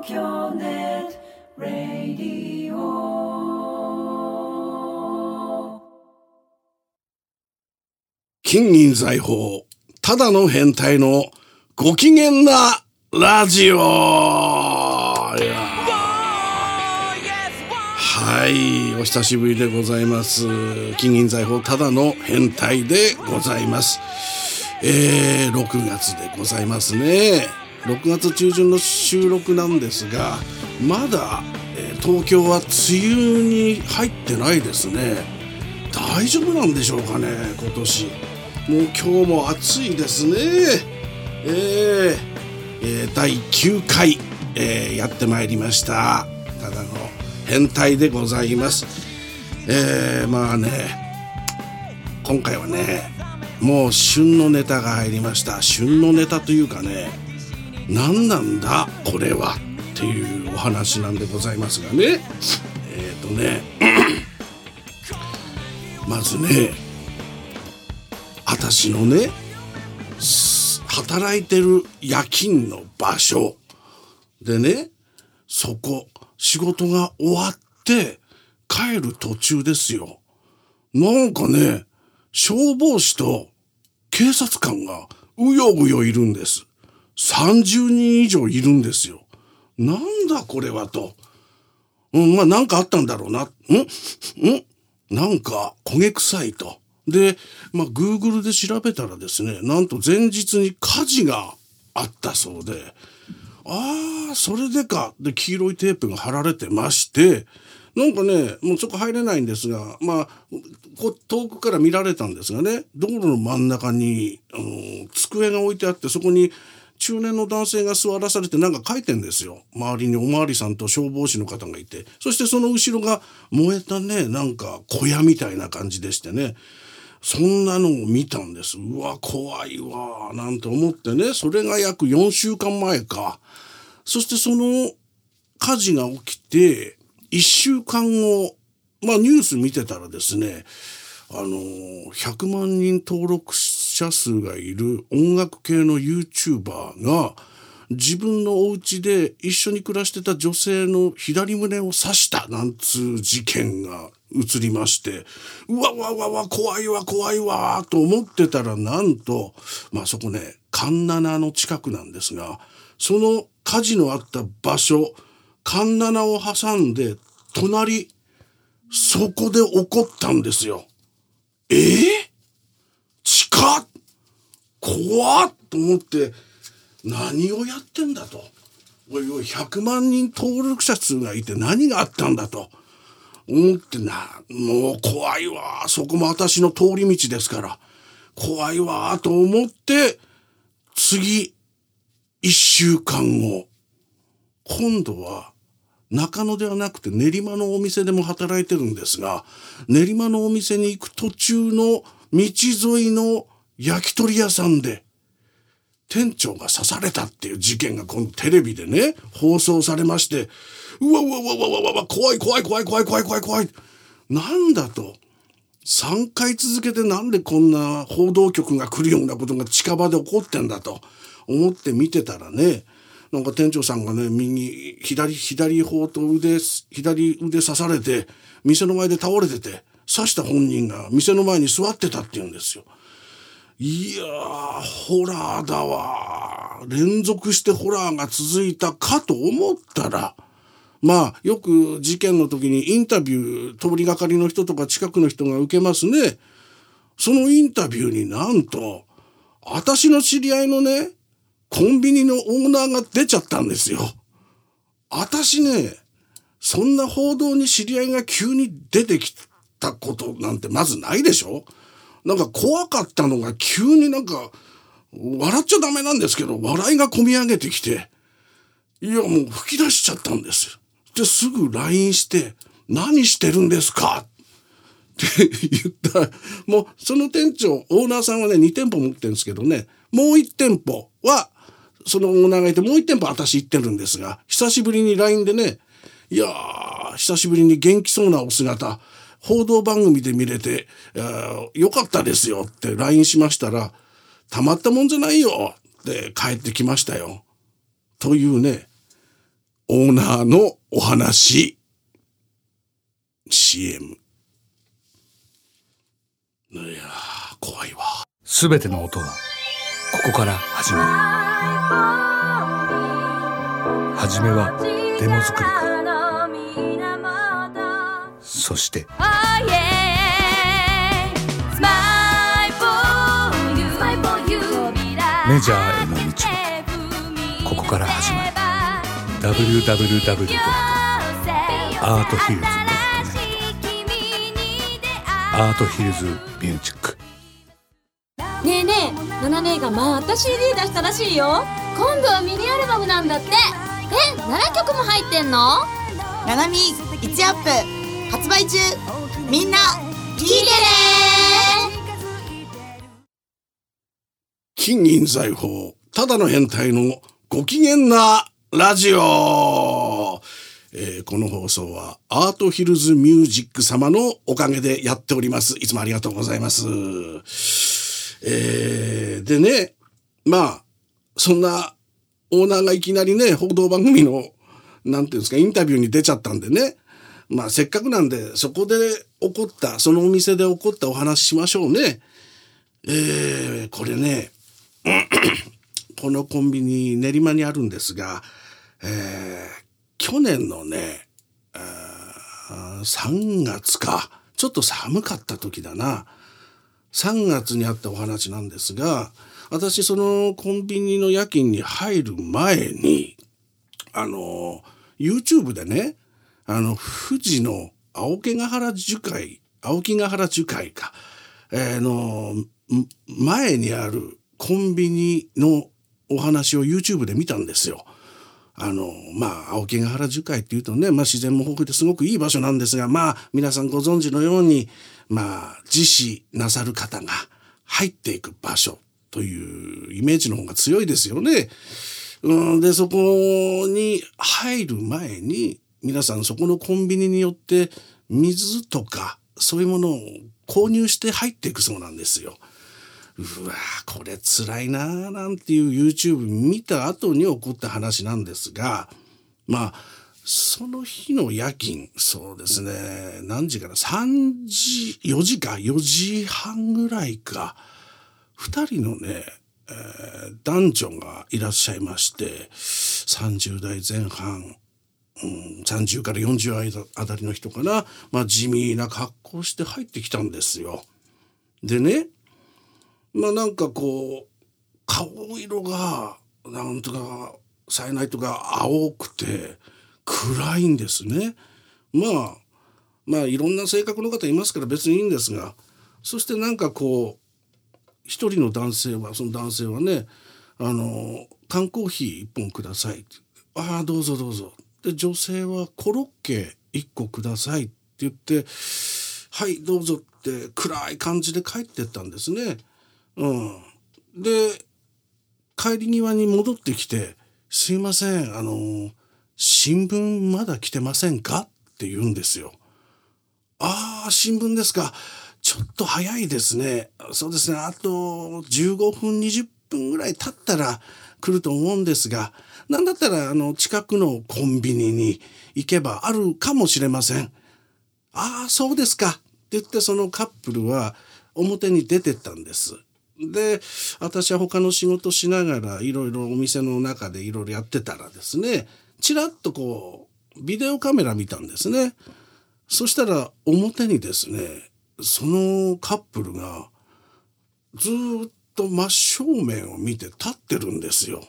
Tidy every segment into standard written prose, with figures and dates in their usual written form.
京ネットラディオ。 金銀財宝ただの変態のご機嫌なラジオ。はい、お久しぶりでございます。金銀財宝ただの変態でございます。6月でございますね。6月中旬の収録なんですが、まだ、東京は梅雨に入ってないですね。大丈夫なんでしょうかね、今年。もう今日も暑いですね。第9回、やってまいりました。ただの変態でございます。まあね、今回はね、もう旬のネタが入りました。旬のネタというかね、何なんだこれはっていうお話なんでございますがね。まずね、私のね、働いてる夜勤の場所でね、そこ仕事が終わって帰る途中ですよ。なんかね、消防士と警察官がうようよいるんです。30人以上いるんですよ。なんだこれはと。まあなんかあったんだろうな。なんか焦げ臭いと。で、Google で調べたらですね、なんと前日に火事があったそうで、それでか。で、黄色いテープが貼られてまして、なんかね、もうそこ入れないんですが、遠くから見られたんですがね、道路の真ん中に、机が置いてあって、そこに中年の男性が座らされてなんか書いてんですよ。周りにおまわりさんと消防士の方がいて、そしてその後ろが燃えたね、なんか小屋みたいな感じでしてね、そんなのを見たんです。うわ、怖いわなんて思ってね、それが約4週間前か。そしてその火事が起きて1週間後、ニュース見てたらですね、100万人登録者数がいる音楽系の YouTuber が自分のお家で一緒に暮らしてた女性の左胸を刺したなんつう事件が映りまして、うわ怖いわと思ってたら、なんとそこね、環七の近くなんですが、その火事のあった場所、環七を挟んで隣、そこで起こったんですよ。近っ、怖っと思って、何をやってんだと。おい100万人登録者数がいて何があったんだと思ってもう怖いわ。そこも私の通り道ですから怖いわと思って、次1週間後、今度は中野ではなくて練馬のお店でも働いてるんですが、練馬のお店に行く途中の道沿いの焼き鳥屋さんで店長が刺されたっていう事件が今度テレビでね放送されまして、うわ怖いなんだと、3回続けてなんでこんな報道局が来るようなことが近場で起こってんだと思って見てたらね、なんか店長さんがね、左方と左腕刺されて店の前で倒れてて、刺した本人が店の前に座ってたって言うんですよ。いやー、ホラーだわ。連続してホラーが続いたかと思ったら、よく事件の時にインタビュー、通りがかりの人とか近くの人が受けますね。そのインタビューになんと、私の知り合いのね、コンビニのオーナーが出ちゃったんですよ。私ね、そんな報道に知り合いが急に出てきたことなんてまずないでしょ。なんか怖かったのが急になんか笑っちゃダメなんですけど、笑いがこみ上げてきて、いやもう吹き出しちゃったんですよ。ですぐ LINE して何してるんですかって言ったら、もうその店長、オーナーさんはね2店舗持ってるんですけどね、もう1店舗はそのオーナーがいて、もう1店舗私行ってるんですが、久しぶりに LINE でね、いやー久しぶりに元気そうなお姿報道番組で見れてよかったですよって LINE しましたら、たまったもんじゃないよって帰ってきましたよというね、 オーナーのお話 CM。 いやー怖いわ。 すべての音はここから始まる。はじめはデモ作りから、そしてメジャーへの道もここから始まる。 www.arthillz.net アートヒルズミュージック。 ねえねえ、ナナ姉がまた CD 出したらしいよ。今度はミニアルバムなんだって。7曲も入ってんの？ ナナミ1アップ発売中。みんな聞いてね。 金銀財宝ただの変態のご機嫌なラジオ。この放送はアートヒルズミュージック様のおかげでやっております。いつもありがとうございます。でね、まあそんなオーナーがいきなりね、報道番組のなんていうんですか、インタビューに出ちゃったんでね、まあせっかくなんでそこで起こった、そのお店で起こったお話しましょうね。これねこのコンビニ練馬にあるんですが、去年のね3月か、ちょっと寒かった時だな、3月にあったお話なんですが、私そのコンビニの夜勤に入る前にYouTube でね、富士の青木ヶ原樹海か、の前にあるコンビニのお話を YouTube で見たんですよ。青木ヶ原樹海っていうとね、自然も豊富ですごくいい場所なんですが、皆さんご存知のように、自死なさる方が入っていく場所というイメージの方が強いですよね。でそこに入る前に皆さんそこのコンビニによって水とかそういうものを購入して入っていくそうなんですよ。うわこれ辛いなーなんていう YouTube 見た後に起こった話なんですが、その日の夜勤、そうですね、何時かな、4時半ぐらいか、2人のね、男女がいらっしゃいまして、30代前半、30から40あたりの人かな、地味な格好して入ってきたんですよ。でね、なんかこう顔色がなんとかさえないとか青くて暗いんですね。いろんな性格の方いますから別にいいんですが、そしてなんかこう一人の男性は、その男性はね、缶コーヒー1本くださいって、どうぞどうぞ。で女性はコロッケ1個くださいって言って、はいどうぞって暗い感じで帰ってったんですね。で帰り際に戻ってきて、すいません新聞まだ来てませんかって言うんですよ。新聞ですか、ちょっと早いですね。そうですね、あと15分20分ぐらい経ったら来ると思うんですが、なんだったら近くのコンビニに行けばあるかもしれません。そうですかって言って、そのカップルは表に出てったんです。で私は他の仕事しながらいろいろお店の中でいろいろやってたらですね、ちらっとこうビデオカメラ見たんですね。そしたら表にですね、そのカップルがずっと真正面を見て立ってるんですよ。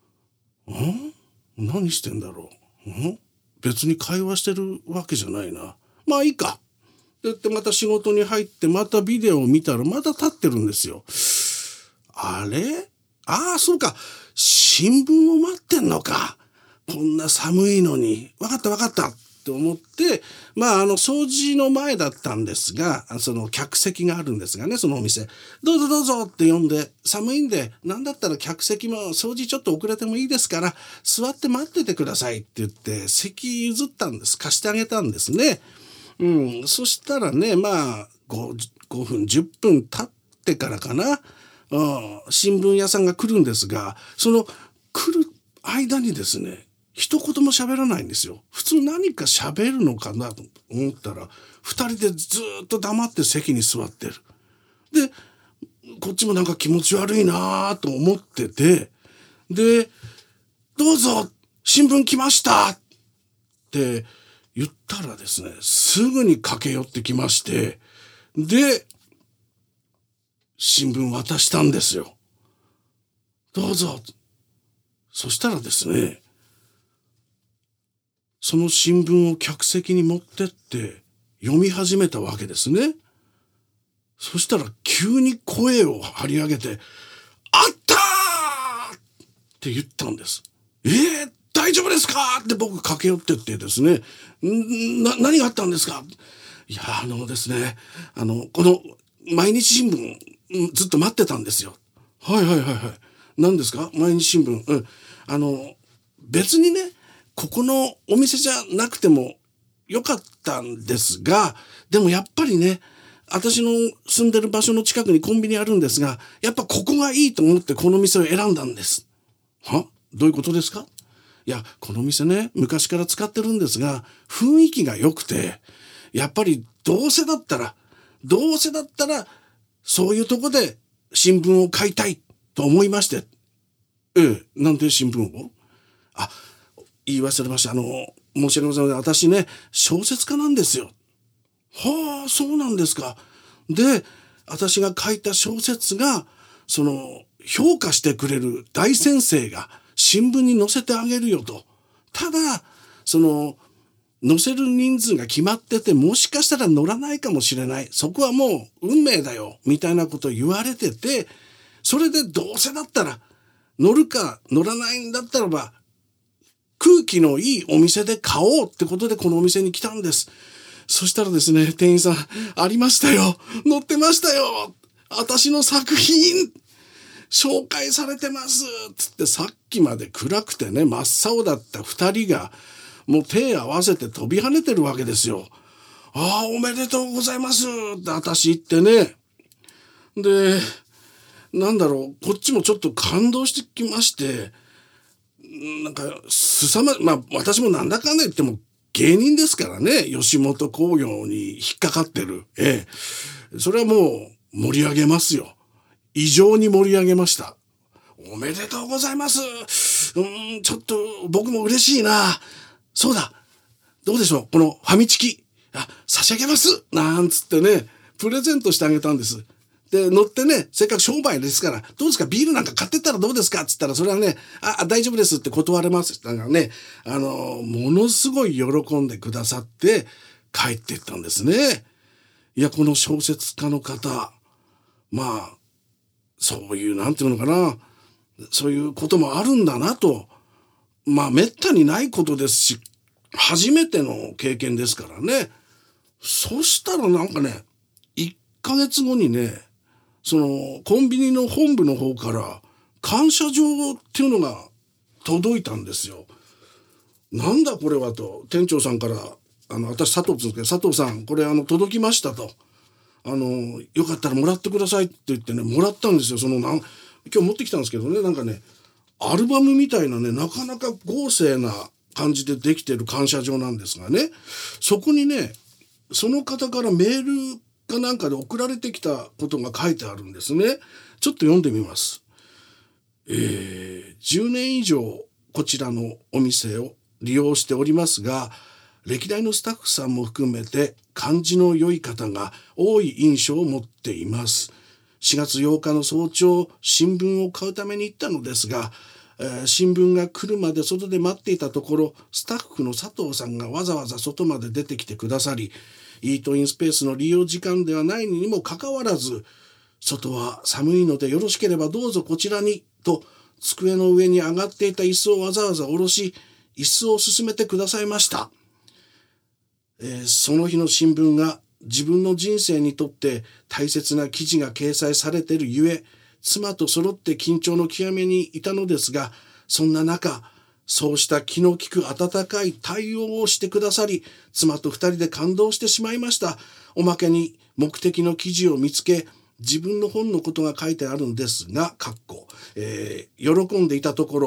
何してんだろう。別に会話してるわけじゃないな。いいかって言ってまた仕事に入って、またビデオを見たらまた立ってるんですよ。あれ？そうか。新聞を待ってんのか。こんな寒いのに。わかったって思って、掃除の前だったんですが、その客席があるんですがね、そのお店。どうぞどうぞって呼んで、寒いんで、なんだったら客席も掃除ちょっと遅れてもいいですから、座って待っててくださいって言って、席譲ったんです。貸してあげたんですね。そしたらね、5分10分経ってからかな、新聞屋さんが来るんですが、その来る間にですね、 一言も喋らないんですよ。普通何か喋るのかなと思ったら、二人でずっと黙って席に座ってる。で、こっちもなんか気持ち悪いなと思ってて、で、どうぞ新聞来ましたって言ったらですね、すぐに駆け寄ってきまして、で、新聞渡したんですよ。どうぞ。そしたらですね、その新聞を客席に持ってって読み始めたわけですね。そしたら急に声を張り上げて、あったーって言ったんです。大丈夫ですかって僕駆け寄ってってですね、何があったんですか。いや、ですね、この毎日新聞、ずっと待ってたんですよ。はい。何ですか毎日新聞。別にね、ここのお店じゃなくてもよかったんですが、でもやっぱりね、私の住んでる場所の近くにコンビニあるんですが、やっぱここがいいと思ってこの店を選んだんです。は？どういうことですか？いや、この店ね、昔から使ってるんですが、雰囲気が良くて、やっぱりどうせだったら、そういうとこで新聞を買いたいと思いまして。なんで新聞を？言い忘れました。申し訳ございません。私ね、小説家なんですよ。はあ、そうなんですか。で、私が書いた小説が、評価してくれる大先生が新聞に載せてあげるよと。ただ、載せる人数が決まってて、もしかしたら載らないかもしれない。そこはもう運命だよ。みたいなことを言われてて、それでどうせだったら、乗るか乗らないんだったらば、空気のいいお店で買おうってことでこのお店に来たんです。そしたらですね、店員さん、ありましたよ。載ってましたよ。私の作品、紹介されてます。つってさっきまで暗くてね、真っ青だった二人が、もう手合わせて飛び跳ねてるわけですよ。おめでとうございますって私言ってね。で、こっちもちょっと感動してきまして、なんか、私もなんだかんだ言っても芸人ですからね、吉本興業に引っかかってる。それはもう盛り上げますよ。異常に盛り上げました。おめでとうございます。ちょっと僕も嬉しいな。そうだ。どうでしょうこのファミチキ。差し上げますなんつってね、プレゼントしてあげたんです。で、乗ってね、せっかく商売ですから、どうですかビールなんか買ってったらどうですかっつったら、それはね、大丈夫ですって断れます。だからね、ものすごい喜んでくださって帰っていったんですね。いや、この小説家の方、そういう、なんていうのかな、そういうこともあるんだなと、めったにないことですし、初めての経験ですからね。そしたらなんかね、1ヶ月後にね、コンビニの本部の方から感謝状っていうのが届いたんですよ。なんだこれはと、店長さんから、私佐藤って言うんですけど、佐藤さん、これ届きましたと。よかったらもらってくださいって言ってね、もらったんですよ。今日持ってきたんですけどね、なんかね、アルバムみたいなね、なかなか豪勢な感じでできてる感謝状なんですがね、そこにね、その方からメールかなんかで送られてきたことが書いてあるんですね。ちょっと読んでみます。10年以上こちらのお店を利用しておりますが、歴代のスタッフさんも含めて感じの良い方が多い印象を持っています。4月8日の早朝、新聞を買うために行ったのですが、新聞が来るまで外で待っていたところ、スタッフの佐藤さんがわざわざ外まで出てきてくださり、イートインスペースの利用時間ではないにもかかわらず、外は寒いのでよろしければどうぞこちらにと、机の上に上がっていた椅子をわざわざ下ろし、椅子を進めてくださいました。その日の新聞が自分の人生にとって大切な記事が掲載されているゆえ、妻と揃って緊張の極めにいたのですが、そんな中、そうした気の利く温かい対応をしてくださり、妻と二人で感動してしまいました。おまけに目的の記事を見つけ、自分の本のことが書いてあるんですが、喜んでいたところ、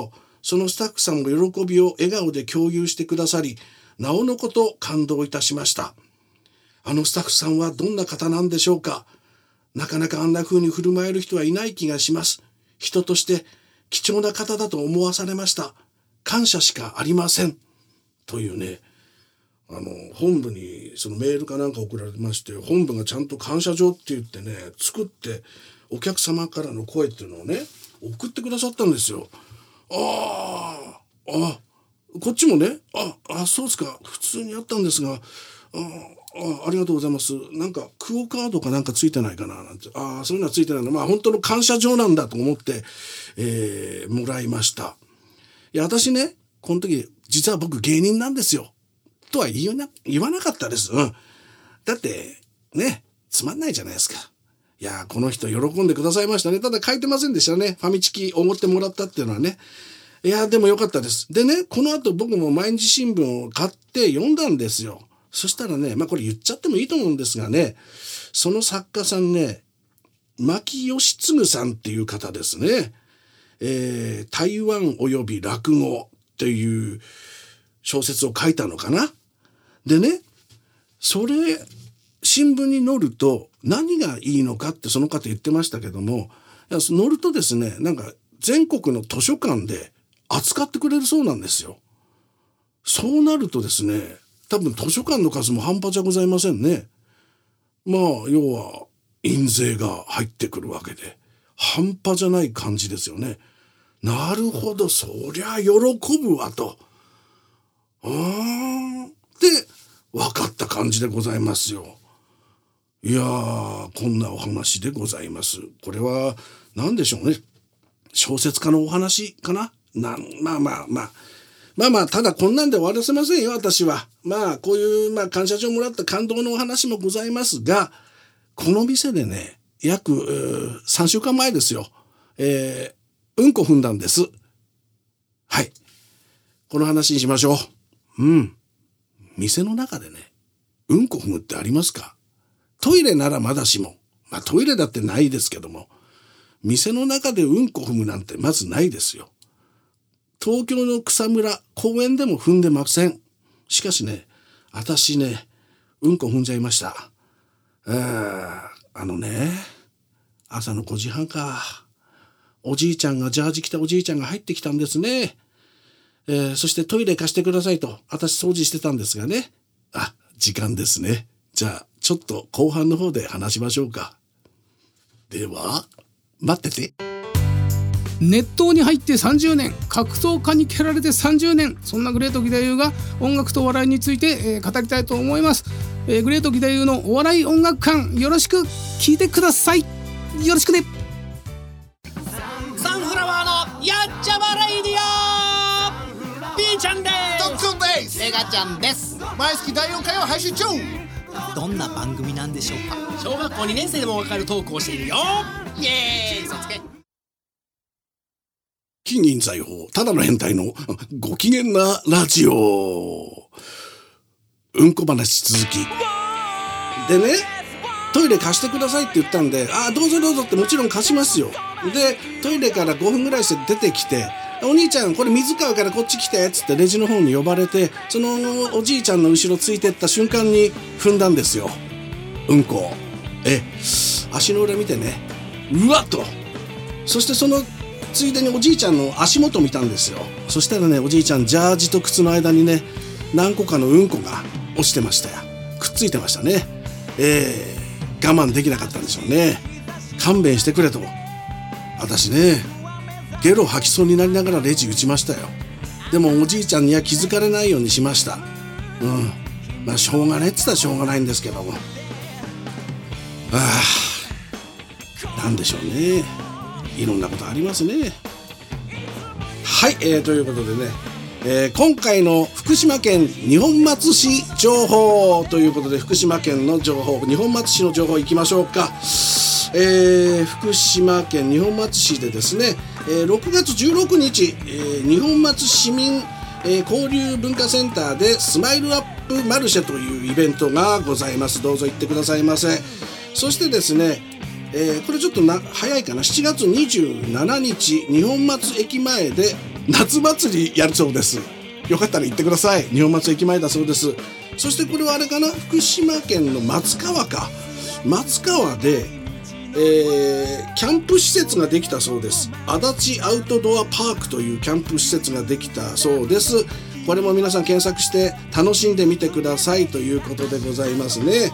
そのスタッフさんも喜びを笑顔で共有してくださり、なおのこと感動いたしました。あのスタッフさんはどんな方なんでしょうか。なかなかあんな風に振る舞える人はいない気がします。人として貴重な方だと思わされました。感謝しかありません。というね、本部にそのメールかなんか送られまして、本部がちゃんと感謝状って言ってね、作ってお客様からの声っていうのをね、送ってくださったんですよ。こっちもね、そうですか、普通にあったんですが、ありがとうございます。なんかクオカードかなんかついてないかななんて、そういうのはついてないの。本当の感謝状なんだと思って、もらいました。いや、私ね、この時実は僕芸人なんですよとは言わなかったです。だってね、つまんないじゃないですか。いや、この人喜んでくださいましたね。ただ書いてませんでしたね。ファミチキおごってもらったっていうのはね。いや、でもよかったです。でね、この後僕も毎日新聞を買って読んだんですよ。そしたらね、これ言っちゃってもいいと思うんですがね、その作家さんね、牧義継さんっていう方ですね。台湾および落語っていう小説を書いたのかな。でね、それ新聞に載ると何がいいのかってその方言ってましたけども、載るとですね、なんか全国の図書館で扱ってくれるそうなんですよ。そうなるとですね、多分図書館の数も半端じゃございませんね。要は印税が入ってくるわけで半端じゃない感じですよね。なるほど、そりゃ喜ぶわと。で分かった感じでございますよ。いやー、こんなお話でございます。これは何でしょうね。小説家のお話かな。ただこんなんで終わらせませんよ、私は。こういう感謝状もらった感動のお話もございますが、この店でね、約3週間前ですよ。うんこ踏んだんです。はい。この話にしましょう。店の中でね、うんこ踏むってありますか？トイレならまだしも。トイレだってないですけども、店の中でうんこ踏むなんてまずないですよ。東京の草むら、公園でも踏んでません。しかしね、私ね、うんこ踏んじゃいました。朝の5時半か。ジャージ着たおじいちゃんが入ってきたんですね。そしてトイレ貸してくださいと、私掃除してたんですがね。時間ですね。じゃあ、ちょっと後半の方で話しましょうか。では、待ってて。 熱湯に入って30年、格闘家に蹴られて30年、そんなグレート義太夫が音楽と笑いについて、語りたいと思います。グレート義太夫のお笑い音楽館、よろしく聞いてください。よろしくね。 サンフラワーのやっちゃまレイディオ、 B ちゃんです。 ドックンです。 メガちゃんです。 毎月第4回を配信中。 どんな番組なんでしょうか。小学校2年生でもわかるトークをしているよ。イエーイ、そつけ。 金銀財宝、ただの変態のご機嫌なラジオ。うんこ話続きでね、トイレ貸してくださいって言ったんで、どうぞどうぞってもちろん貸しますよ。でトイレから5分ぐらいして出てきて、お兄ちゃんこれ水買うからこっち来てっつってレジの方に呼ばれて、そのおじいちゃんの後ろついてった瞬間に踏んだんですよ、うんこ。足の裏見てね、うわっと。そしてそのついでにおじいちゃんの足元見たんですよ。そしたらね、おじいちゃんジャージと靴の間にね、何個かのうんこが落ちてましたよ。くっついてましたね。我慢できなかったんでしょうね。勘弁してくれと。私ね、ゲロ吐きそうになりながらレジ打ちましたよ。でもおじいちゃんには気づかれないようにしました。しょうがないって言ったらしょうがないんですけども、なんでしょうね、いろんなことありますね。はい、ということでね、今回の福島県二本松市情報ということで、福島県の情報、二本松市の情報いきましょうか。福島県二本松市でですね、6月16日、二本松市民、交流文化センターでスマイルアップマルシェというイベントがございます。どうぞ行ってくださいませ。そしてですね、これちょっと早いかな、7月27日二本松駅前で夏祭りやるそうです。よかったら行ってください。日本松駅前だそうです。そしてこれはあれかな、福島県の松川か、松川で、キャンプ施設ができたそうです。足立アウトドアパークというキャンプ施設ができたそうです。これも皆さん検索して楽しんでみてくださいということでございますね。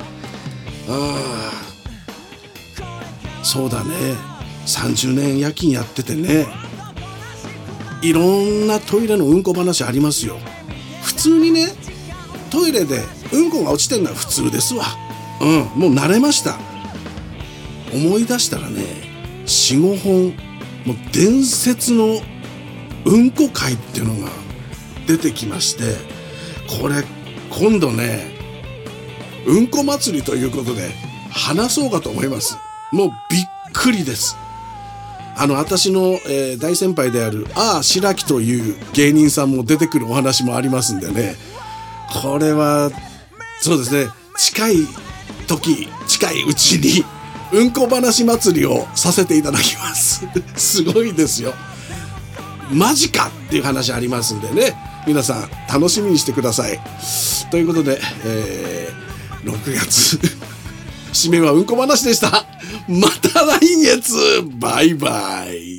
そうだね、30年夜勤やっててね、いろんなトイレのうんこ話ありますよ。普通にね、トイレでうんこが落ちてるのは普通ですわ。もう慣れました。思い出したらね、4、5本もう伝説のうんこ会っていうのが出てきまして、これ今度ね、うんこ祭りということで話そうかと思います。もうびっくりです。私の、大先輩である白木という芸人さんも出てくるお話もありますんでね、これはそうですね、近いうちにうんこ話祭りをさせていただきますすごいですよ。マジかっていう話ありますんでね、皆さん楽しみにしてください。ということで、6月締めはうんこ話でした。また来月、バイバイ。